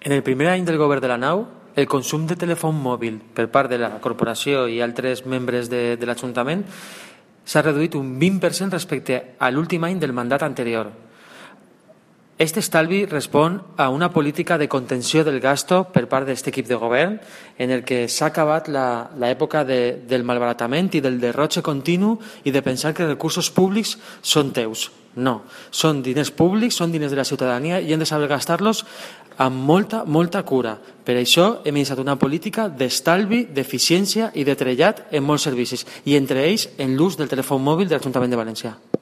En el primer any del govern de la nau, el consum de telèfon mòbil per part de la corporació i altres membres de l'Ajuntament s'ha reduït un 20% respecte a l'últim any del mandat anterior. Este estalvi respon a una política de contenció del gasto per part d'aquest equip de govern en el que s'ha acabat l'època del malbaratament i del derroche continu i de pensar que els recursos públics són teus. No, són diners públics, són diners de la ciutadania i hem de saber gastar-los amb molta cura. Per això hem iniciat una política d'estalvi, d'eficiència i de trellat en molts servicis i entre ells en l'ús del telèfon mòbil de l'Ajuntament de València.